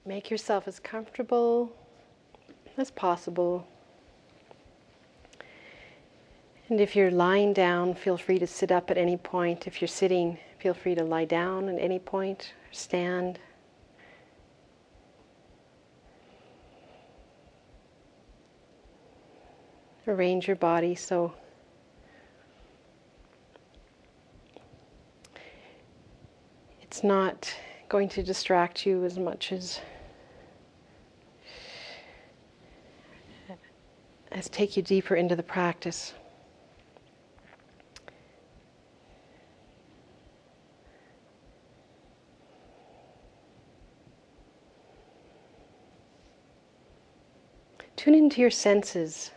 Make yourself as comfortable as possible. And if you're lying down, feel free to sit up at any point. If you're sitting, feel free to lie down at any point, or stand. Arrange your body so it's not going to distract you as much as take you deeper into the practice. Tune into your senses.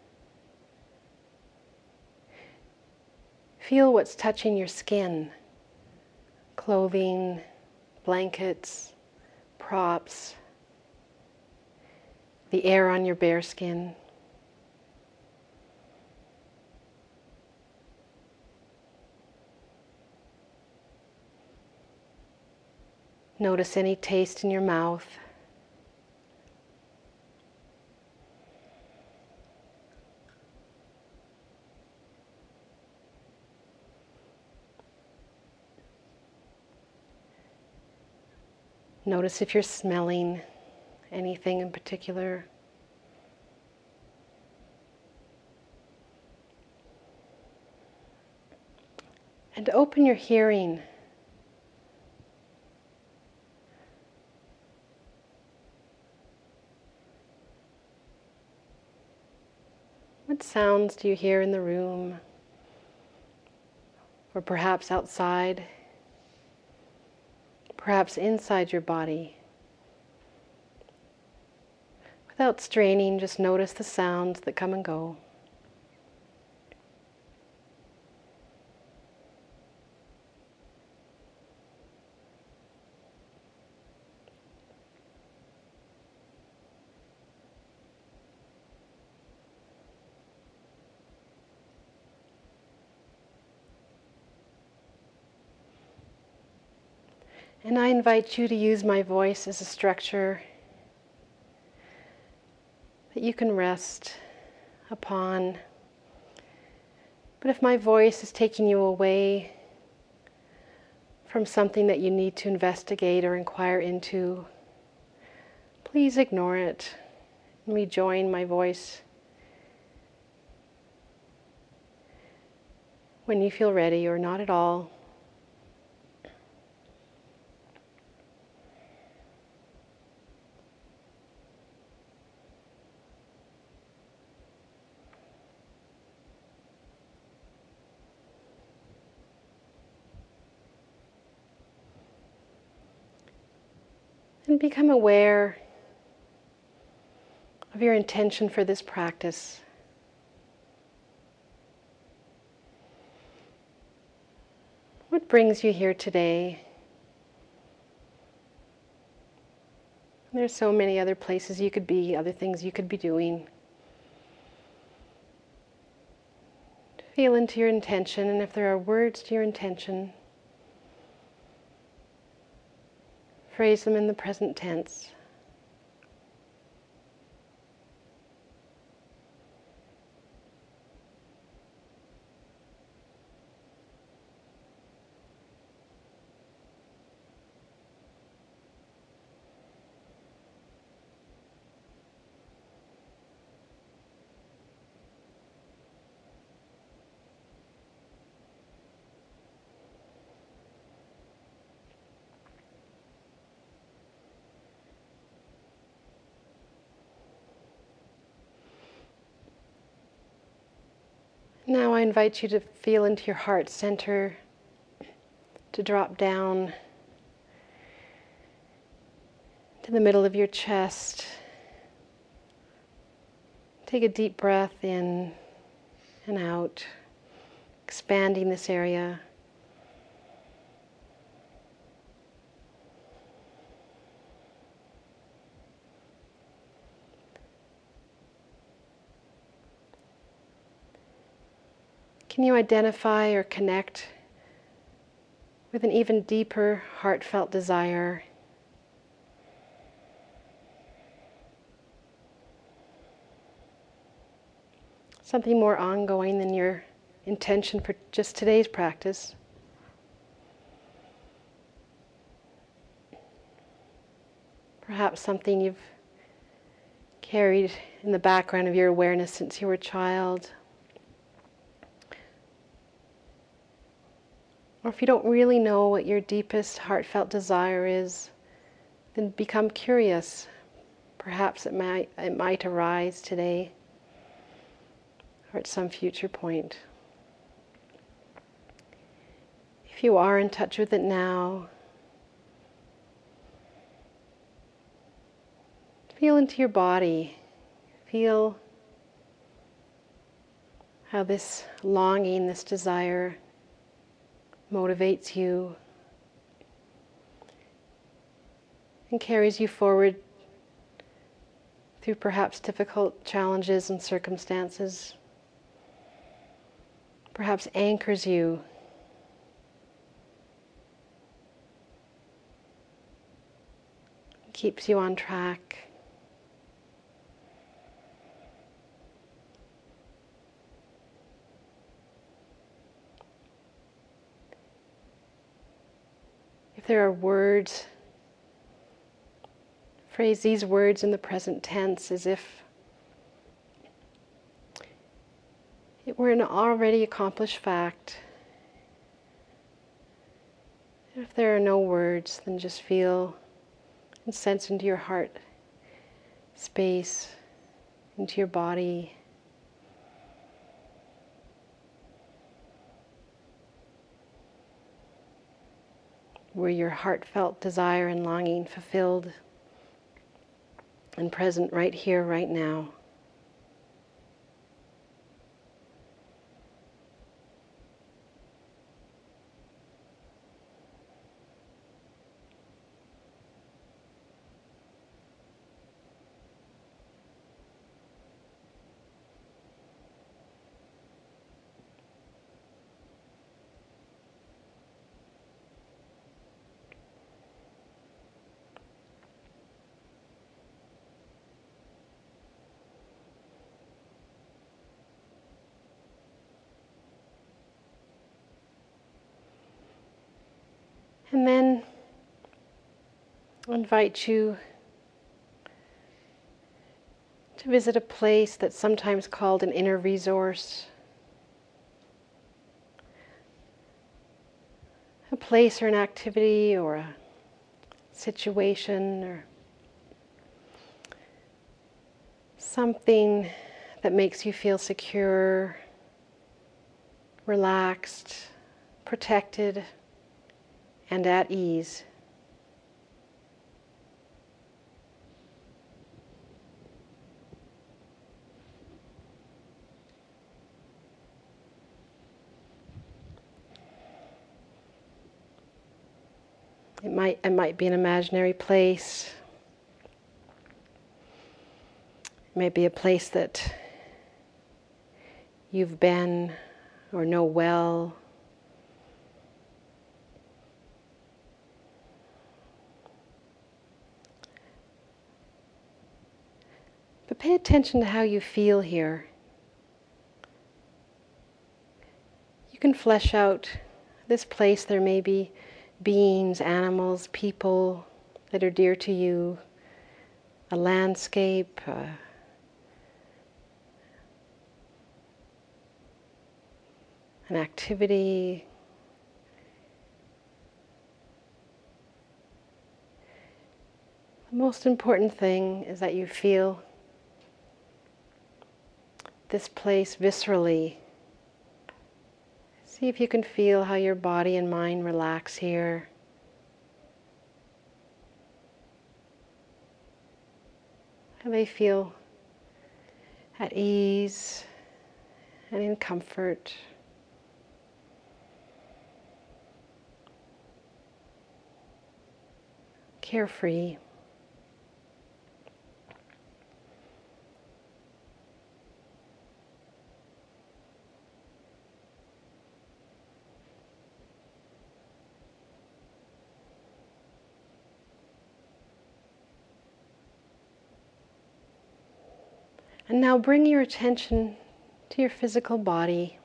Feel what's touching your skin. Clothing, blankets, props, the air on your bare skin. Notice any taste in your mouth. Notice if you're smelling anything in particular. And open your hearing. What sounds do you hear in the room? Or perhaps outside? Perhaps inside your body. Without straining, just notice the sounds that come and go. And I invite you to use my voice as a structure that you can rest upon. But if my voice is taking you away from something that you need to investigate or inquire into, please ignore it and rejoin my voice when you feel ready or not at all. And become aware of your intention for this practice. What brings you here today? There's so many other places you could be, other things you could be doing. Feel into your intention, and if there are words to your intention, phrase them in the present tense. Now I invite you to feel into your heart center, to drop down to the middle of your chest. Take a deep breath in and out, expanding this area. Can you identify or connect with an even deeper heartfelt desire something more ongoing than your intention for just today's practice. Perhaps something you've carried in the background of your awareness since you were a child. Or if you don't really know what your deepest heartfelt desire is, then become curious. Perhaps it might arise today or at some future point. If you are in touch with it now, feel into your body. Feel how this longing, this desire motivates you and carries you forward through perhaps difficult challenges and circumstances. Perhaps anchors you. Keeps you on track. If there are words, phrase these words in the present tense as if it were an already accomplished fact. If there are no words, then just feel and sense into your heart space, into your body. Where your heartfelt desire and longing fulfilled and present right here, right now. And then I invite you to visit a place that's sometimes called an inner resource. A place or an activity or a situation or something that makes you feel secure, relaxed, protected, and at ease. It might be an imaginary place. It may be a place that you've been or know well. But pay attention to how you feel here. You can flesh out this place. There may be beings, animals, people that are dear to you, a landscape, an activity. The most important thing is that you feel this place viscerally. See if you can feel how your body and mind relax here. How they feel at ease and in comfort. Carefree. And now bring your attention to your physical body.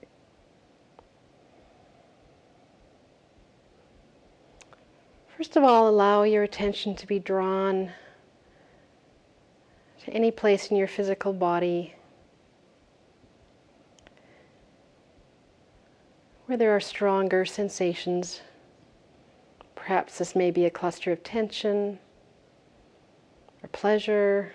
First of all, allow your attention to be drawn to any place in your physical body where there are stronger sensations. Perhaps this may be a cluster of tension or pleasure.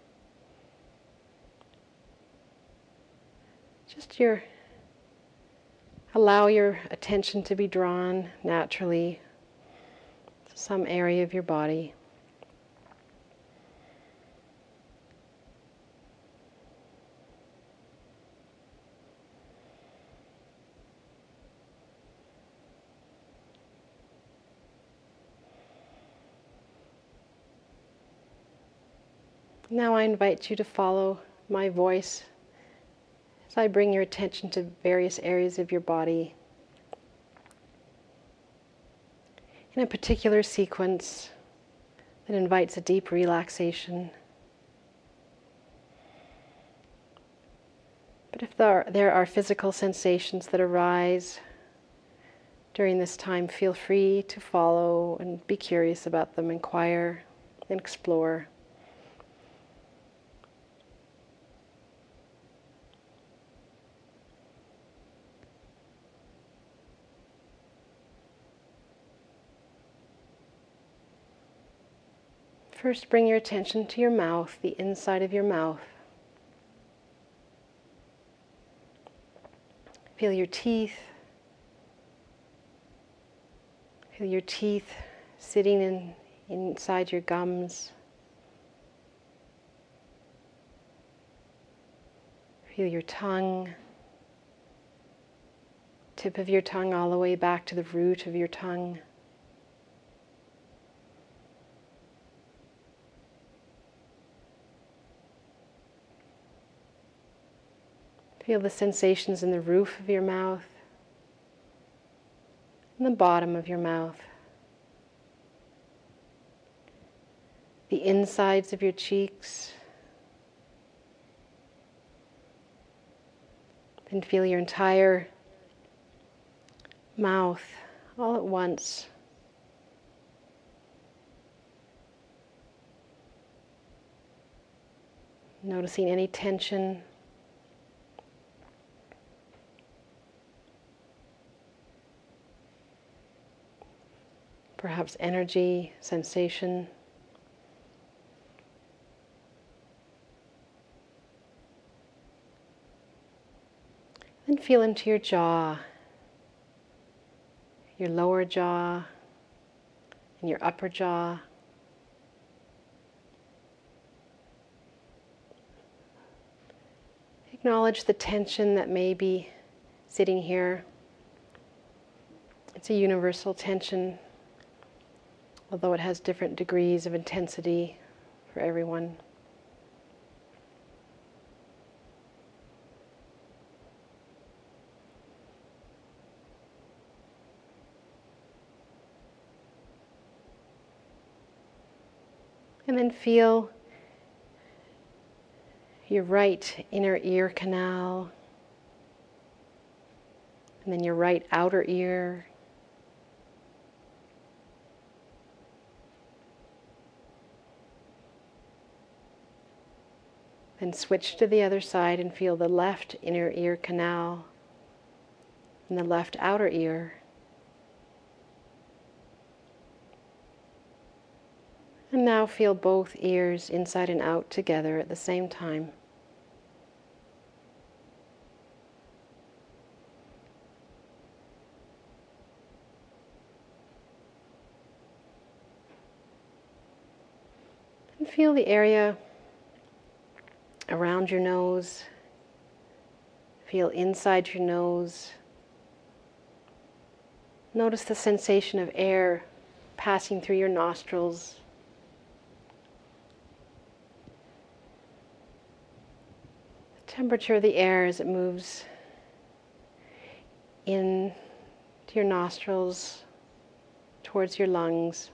Allow your attention to be drawn naturally to some area of your body. Now I invite you to follow my voice as I bring your attention to various areas of your body in a particular sequence that invites a deep relaxation. But if there are physical sensations that arise during this time, feel free to follow and be curious about them, inquire and explore. First, bring your attention to your mouth, the inside of your mouth. Feel your teeth. Feel your teeth sitting inside your gums. Feel your tongue, tip of your tongue all the way back to the root of your tongue. Feel the sensations in the roof of your mouth and the bottom of your mouth. The insides of your cheeks. Then feel your entire mouth all at once. Noticing any tension. Perhaps energy, sensation. Then feel into your jaw, your lower jaw, and your upper jaw. Acknowledge the tension that may be sitting here. It's a universal tension, although it has different degrees of intensity for everyone. And then feel your right inner ear canal, and then your right outer ear. Then switch to the other side and feel the left inner ear canal and the left outer ear. And now feel both ears inside and out together at the same time. And feel the area around your nose. Feel inside your nose. Notice the sensation of air passing through your nostrils. The temperature of the air as it moves in to your nostrils, towards your lungs.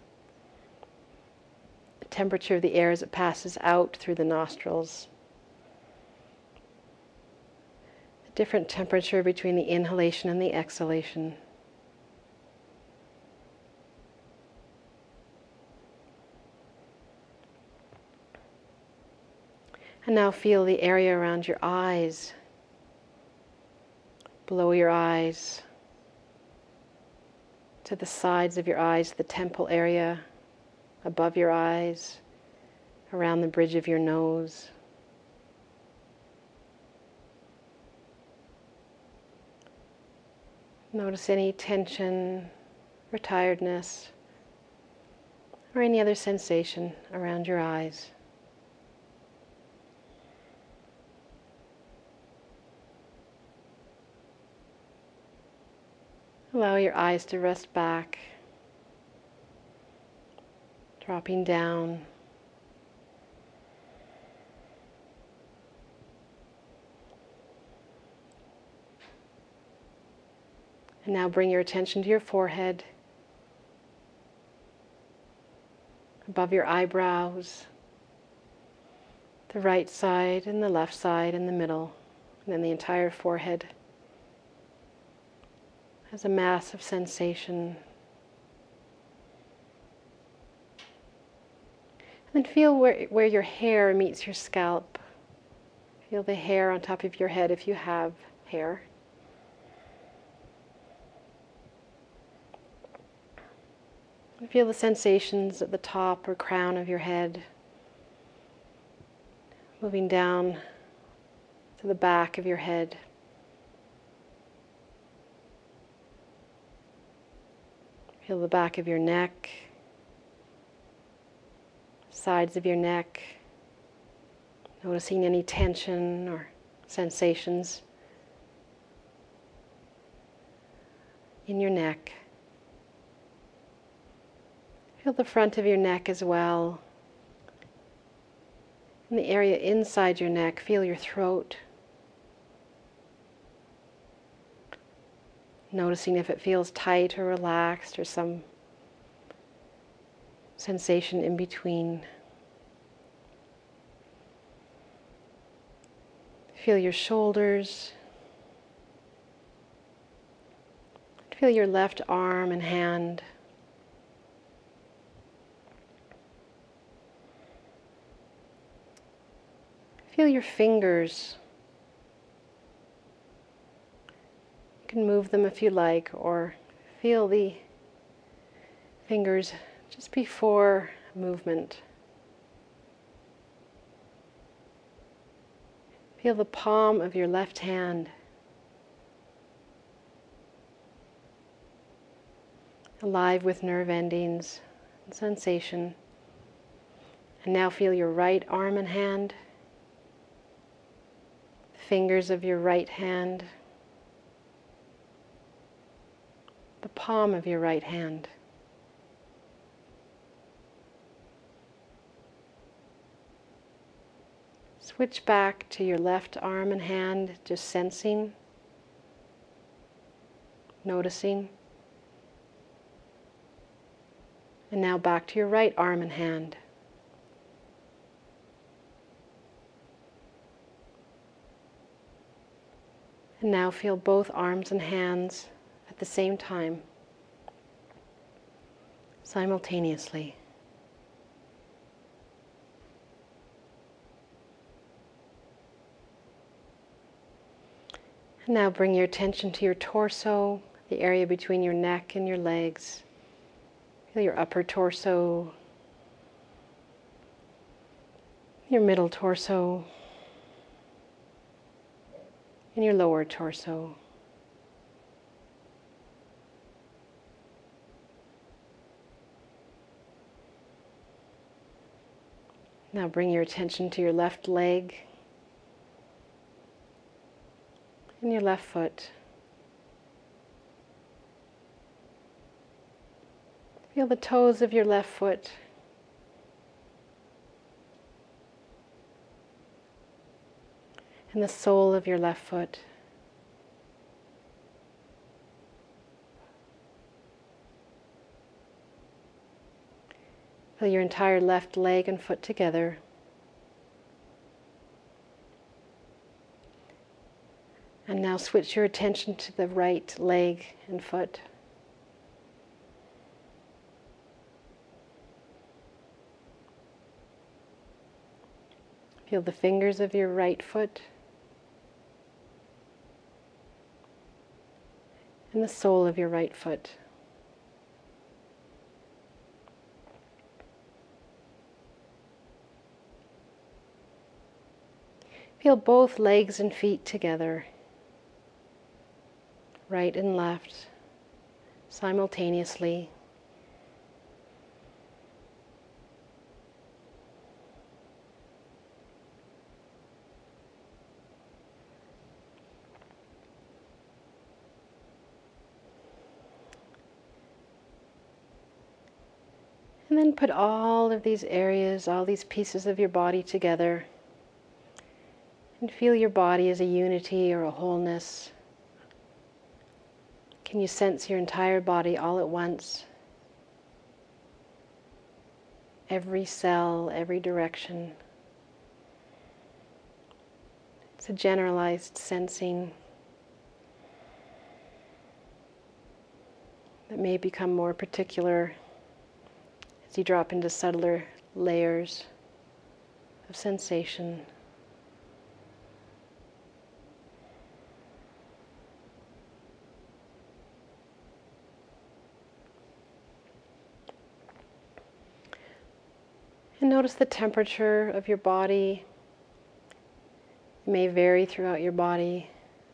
The temperature of the air as it passes out through the nostrils. different temperature between the inhalation and the exhalation. And now feel the area around your eyes, below your eyes, to the sides of your eyes, the temple area, above your eyes, around the bridge of your nose. Notice any tension or tiredness or any other sensation around your eyes. Allow your eyes to rest back, dropping down. And now bring your attention to your forehead, above your eyebrows, the right side and the left side and the middle, and then the entire forehead as a mass of sensation. And then feel where your hair meets your scalp. Feel the hair on top of your head if you have hair. And feel the sensations at the top or crown of your head, moving down to the back of your head. Feel the back of your neck, sides of your neck, noticing any tension or sensations in your neck. Feel the front of your neck as well. In the area inside your neck, feel your throat. Noticing if it feels tight or relaxed or some sensation in between. Feel your shoulders. Feel your left arm and hand. Feel your fingers. You can move them if you like, or feel the fingers just before movement. Feel the palm of your left hand, alive with nerve endings and sensation. And now feel your right arm and hand, the fingers of your right hand, the palm of your right hand. Switch back to your left arm and hand, just sensing, noticing. And now back to your right arm and hand. And now feel both arms and hands at the same time, simultaneously. And now bring your attention to your torso, the area between your neck and your legs. Feel your upper torso, your middle torso, and your lower torso. Now bring your attention to your left leg and your left foot. Feel the toes of your left foot. And the sole of your left foot. Feel your entire left leg and foot together. And now switch your attention to the right leg and foot. Feel the fingers of your right foot and the sole of your right foot. Feel both legs and feet together, right and left, simultaneously. And then put all of these areas, all these pieces of your body together, and feel your body as a unity or a wholeness. Can you sense your entire body all at once? Every cell, every direction. It's a generalized sensing that may become more particular as you drop into subtler layers of sensation. And notice the temperature of your body. It may vary throughout your body.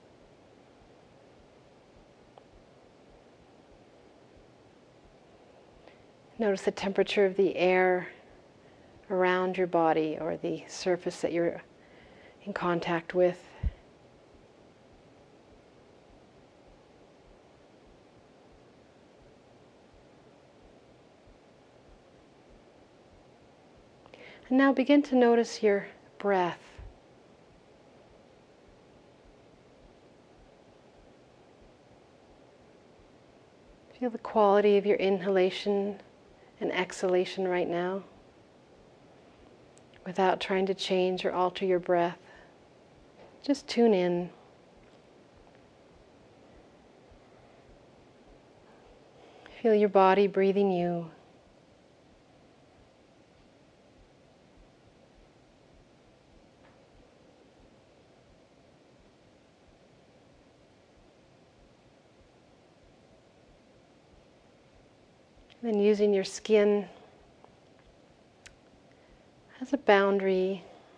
Notice the temperature of the air around your body or the surface that you're in contact with. And now begin to notice your breath. Feel the quality of your inhalation and exhalation right now, without trying to change or alter your breath. Just tune in. Feel your body breathing you. Then using your skin as a boundary,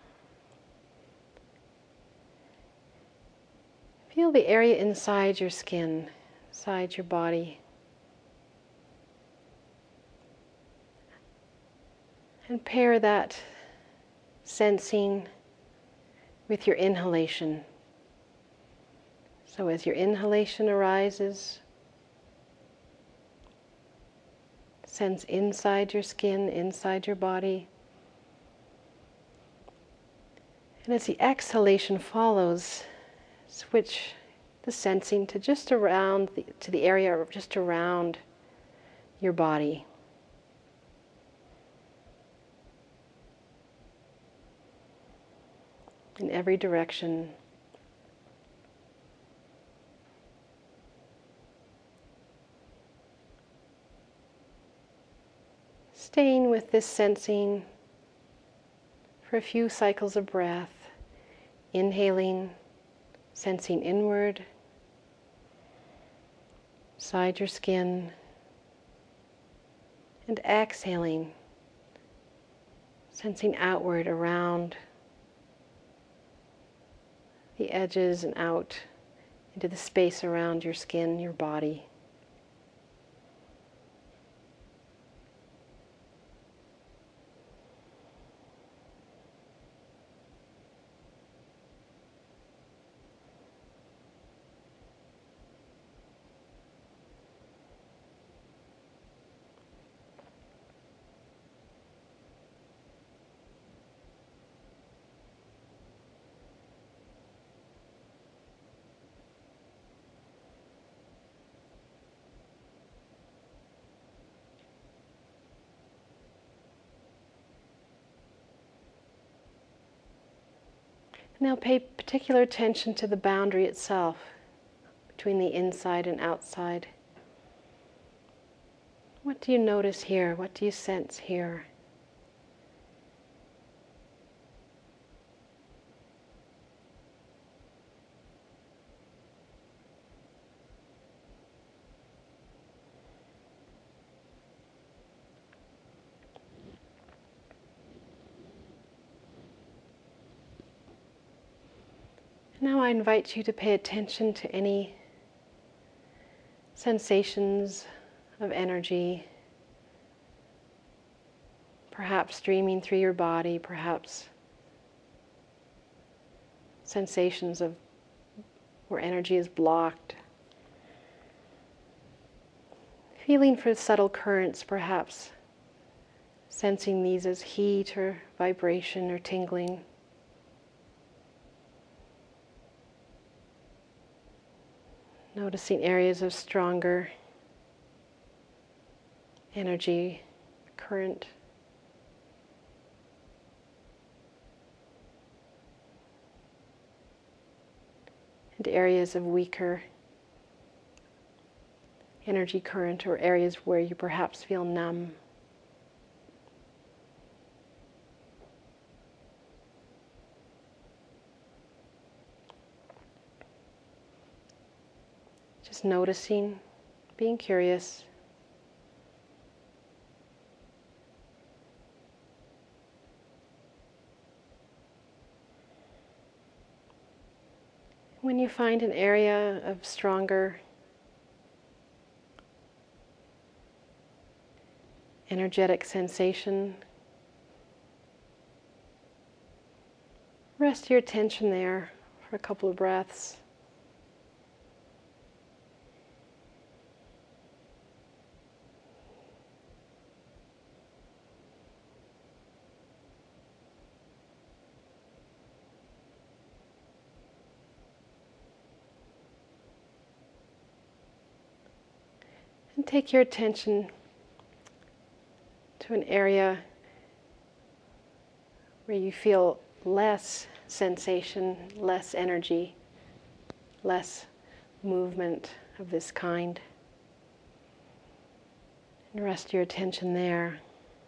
feel the area inside your skin, inside your body. And pair that sensing with your inhalation. So as your inhalation arises, sense inside your skin, inside your body. And as the exhalation follows, switch the sensing to just around, to the area just around your body. In every direction. Staying with this sensing for a few cycles of breath, inhaling, sensing inward, inside your skin, and exhaling, sensing outward around the edges and out into the space around your skin, your body. Now pay particular attention to the boundary itself. between the inside and outside. What do you notice here? What do you sense here? Now I invite you to pay attention to any sensations of energy, perhaps streaming through your body, perhaps sensations of where energy is blocked. Feeling for subtle currents, perhaps sensing these as heat or vibration or tingling. Noticing areas of stronger energy, current. And areas of weaker energy current, or areas where you perhaps feel numb. Just noticing, being curious. When you find an area of stronger energetic sensation, rest your attention there for a couple of breaths. And take your attention to an area where you feel less sensation, less energy, less movement of this kind. And rest your attention there.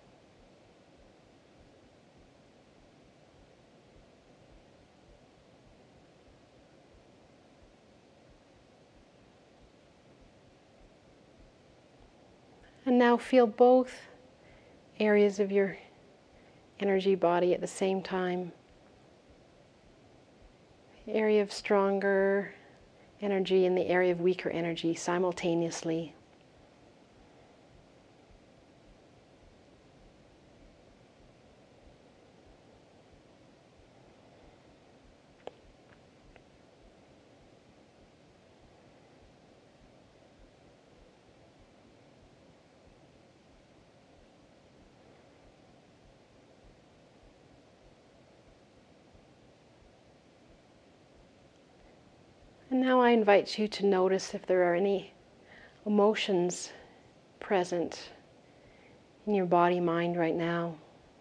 And now feel both areas of your energy body at the same time. The area of stronger energy and the area of weaker energy simultaneously. And now I invite you to notice if there are any emotions present in your body, mind right now.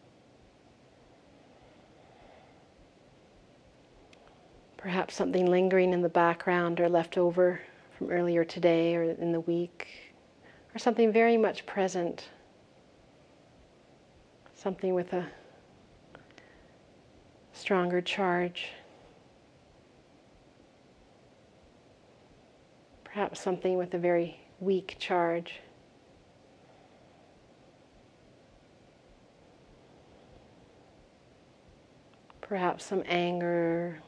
Perhaps something lingering in the background or left over from earlier today or in the week, or something very much present, something with a stronger charge. Perhaps something with a very weak charge. Perhaps some anger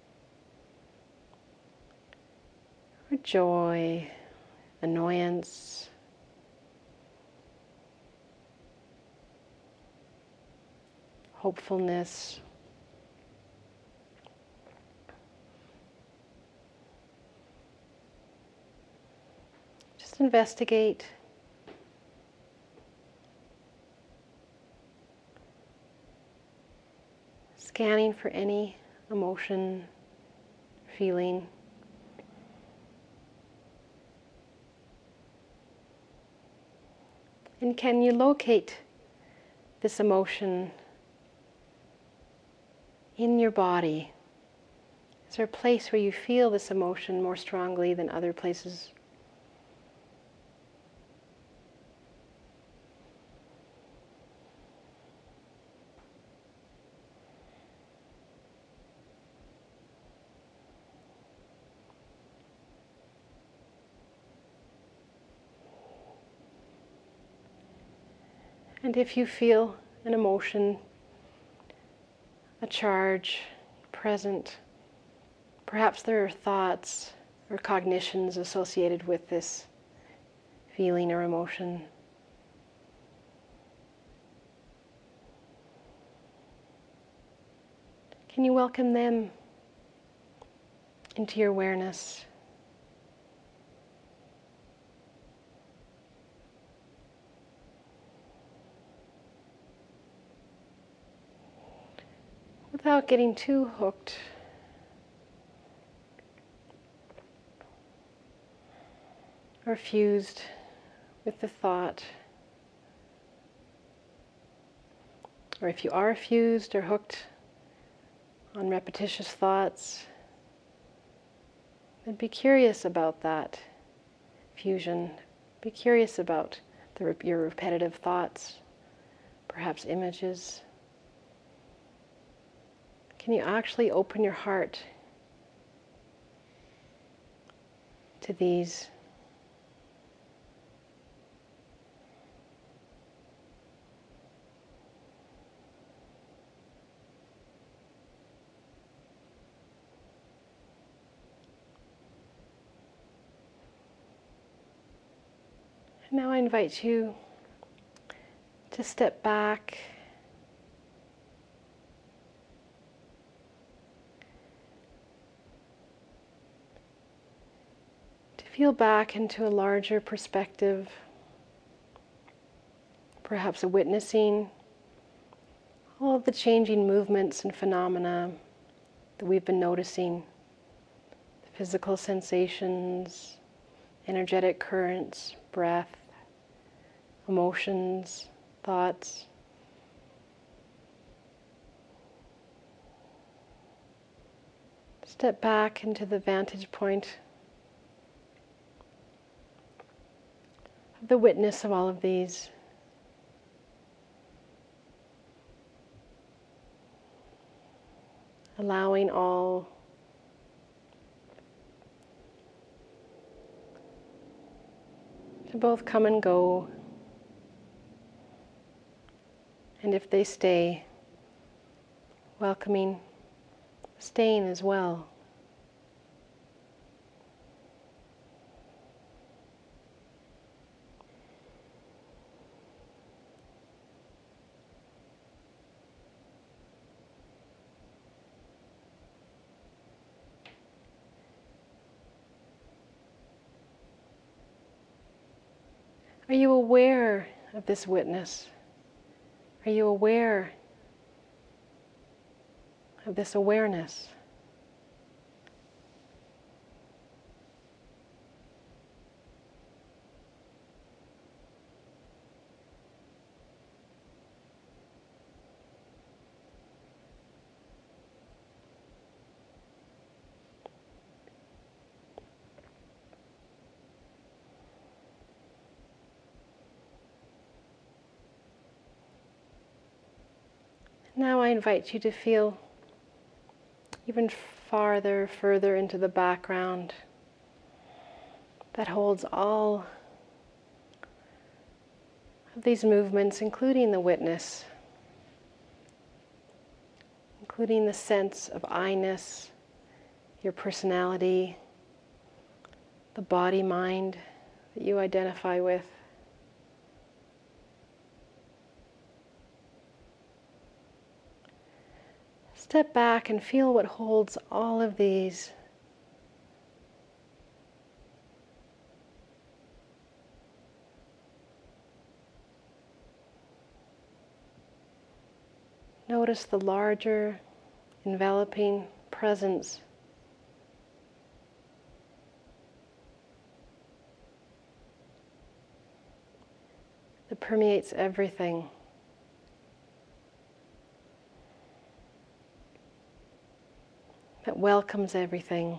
or joy, annoyance, hopefulness. Just investigate. Scanning for any emotion, feeling. And can you locate this emotion in your body? Is there a place where you feel this emotion more strongly than other places? And if you feel an emotion, a charge present, perhaps there are thoughts or cognitions associated with this feeling or emotion. Can you welcome them into your awareness? Without getting too hooked or fused with the thought. Or if you are fused or hooked on repetitious thoughts, then be curious about that fusion. Be curious about your repetitive thoughts, perhaps images. Can you actually open your heart to these? And now I invite you to step back to feel back into a larger perspective, perhaps a witnessing all of the changing movements and phenomena that we've been noticing, the physical sensations, energetic currents, breath, emotions, thoughts. Step back into the vantage point of the witness of all of these. Allowing all to both come and go, and if they stay, welcoming staying as well. Are you aware of this witness? Are you aware of this awareness? Now I invite you to feel even further into the background that holds all of these movements, including the witness, including the sense of I-ness, your personality, the body-mind that you identify with. Step back and feel what holds all of these. Notice the larger, enveloping presence that permeates everything. That welcomes everything.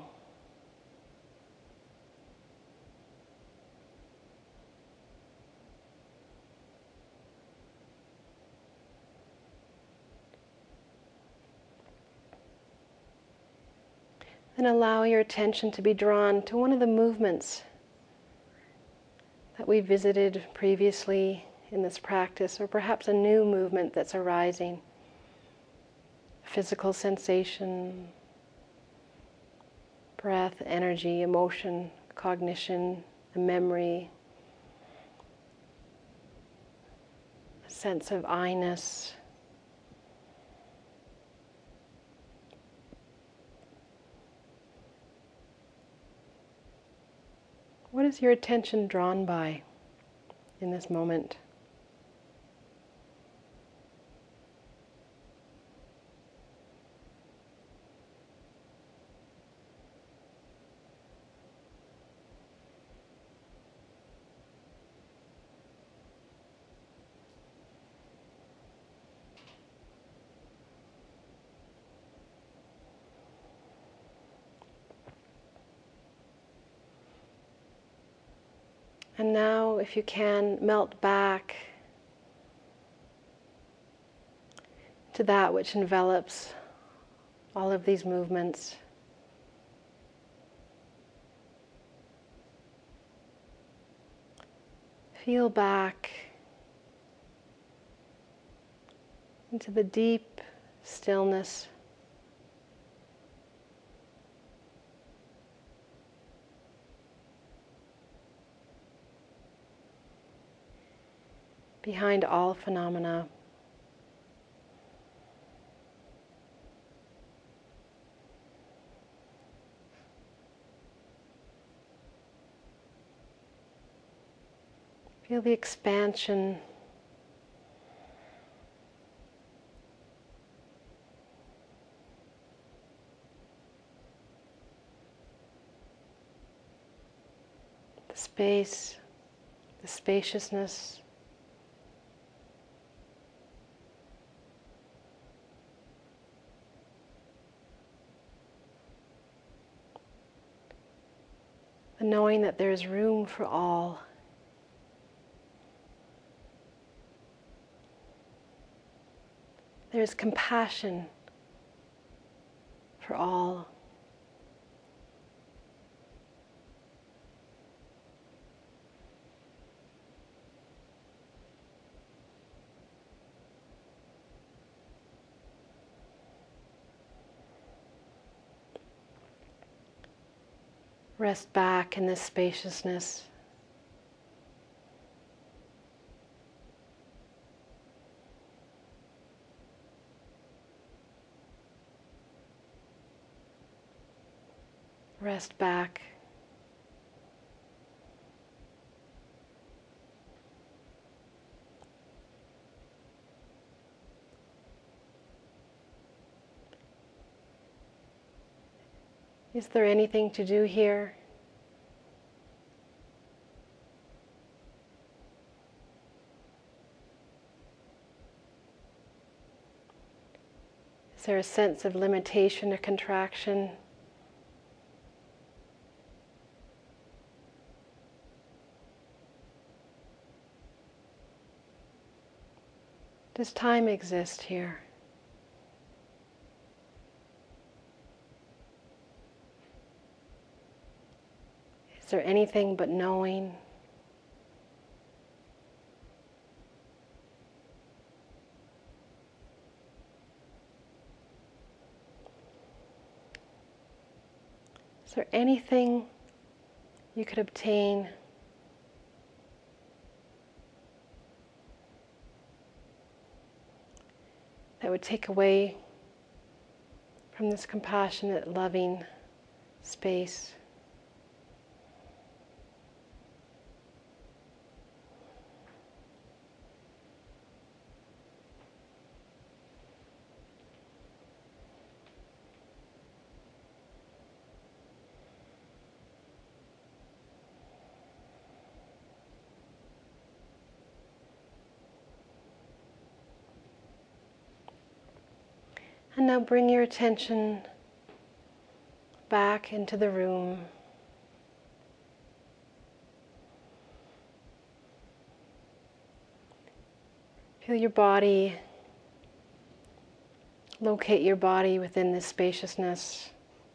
And allow your attention to be drawn to one of the movements that we visited previously in this practice, or perhaps a new movement that's arising. Physical sensation, breath, energy, emotion, cognition, a memory, a sense of I-ness. What is your attention drawn by in this moment? And now, if you can, melt back to that which envelops all of these movements. Feel back into the deep stillness. Behind all phenomena. Feel the expansion the space, the spaciousness. The knowing that there is room for all. There is compassion for all. Rest back in this spaciousness. Rest back. Is there anything to do here? Is there a sense of limitation or contraction? Does time exist here? Is there anything but knowing? Is there anything you could obtain that would take away from this compassionate, loving space? And now bring your attention back into the room. Feel your body, locate your body within this spaciousness.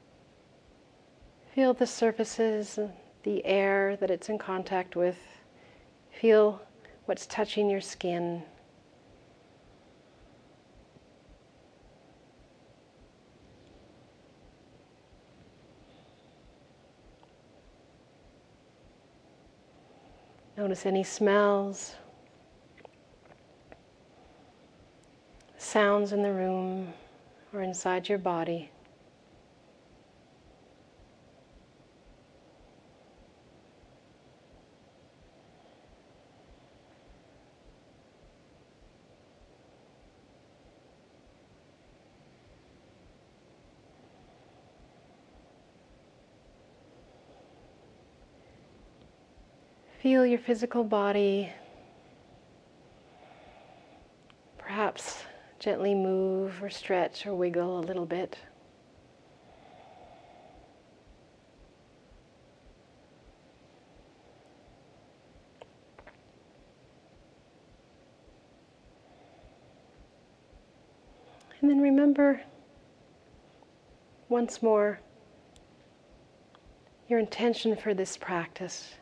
Feel the surfaces, the air that it's in contact with. Feel what's touching your skin. Notice any smells, sounds in the room or inside your body. Feel your physical body, perhaps gently move or stretch or wiggle a little bit. And then remember once more your intention for this practice.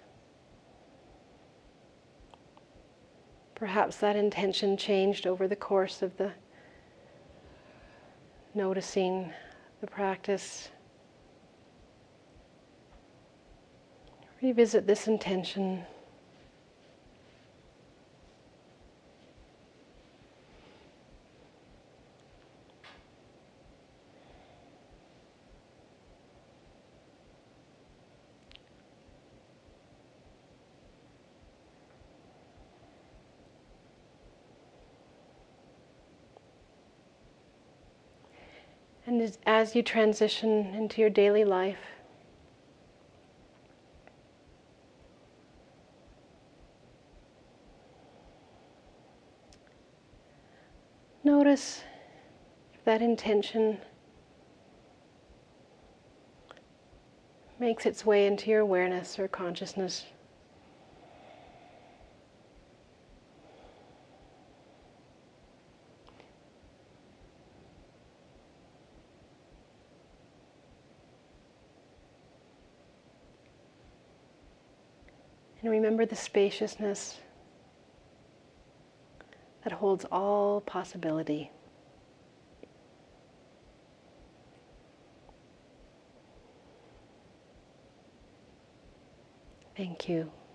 Perhaps that intention changed over the course of the noticing the practice. Revisit this intention. And as you transition into your daily life, notice if that intention makes its way into your awareness or consciousness. And remember the spaciousness that holds all possibility. Thank you.